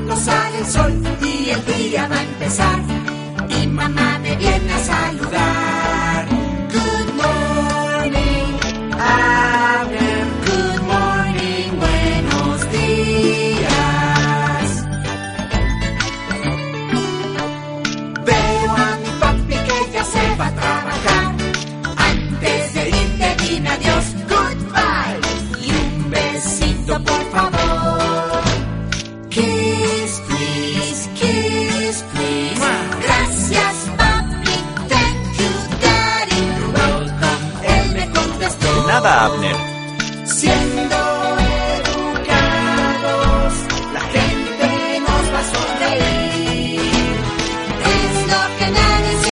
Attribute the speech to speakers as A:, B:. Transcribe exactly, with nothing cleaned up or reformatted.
A: pronto sale el sol y el día va a empezar. Y mamá me viene a saludar. Good morning, Abner. Good morning, buenos días. Veo a mi papi que ya se va a trabajar. Antes de irte dime adiós, goodbye. Y un besito por favor. Kiss, please, kiss, please. Gracias, papi, thank you, daddy. You're welcome, él me contestó.
B: De nada, Abner.